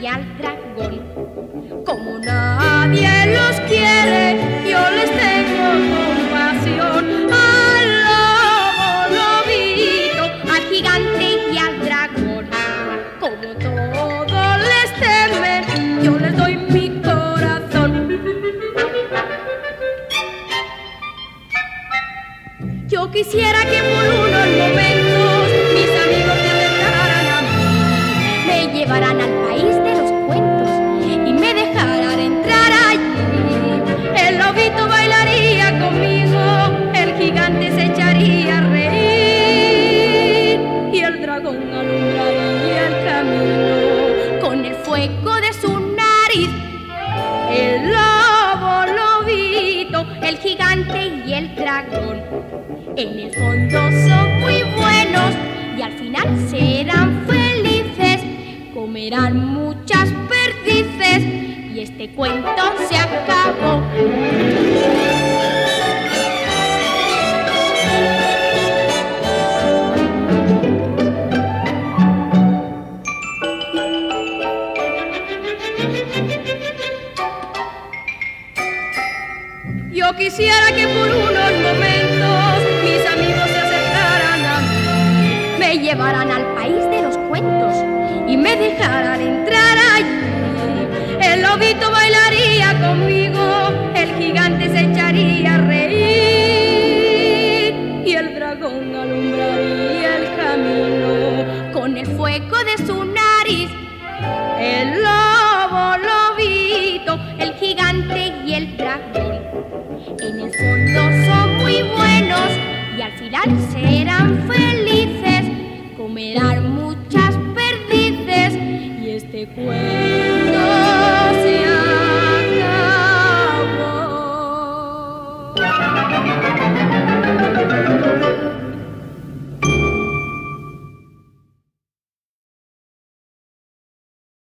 y al dragón. Como nadie los quiere, yo les tengo compasión. Al lobo, lobito, al gigante y al dragón. Como todos les temen, yo les doy mi corazón. Yo quisiera que por unos momentos mis amigos me acercaran a mí, me llevaran al país de los cuentos y me dejaran entrar allí. El lobito bailaría conmigo, el gigante se echaría a reír y el dragón alumbraría el camino con el fuego de su nariz. El lobo, lobito, el gigante y el dragón en el fondo son muy buenos y al final serán felices. Comerán muchas perdices y este cuento se acabó. Yo quisiera que por unos momentos mis amigos se acercaran a mí, me llevaran al país de los cuentos y me dejaran entrar allí. El lobito bailaría conmigo, el gigante se echaría a reír y el dragón alumbraría el camino con el fuego de su nariz. El lobo, lobito, el gigante y el dragón en el fondo son muy buenos y al final serán felices. Comerán muchas perdices y este cuento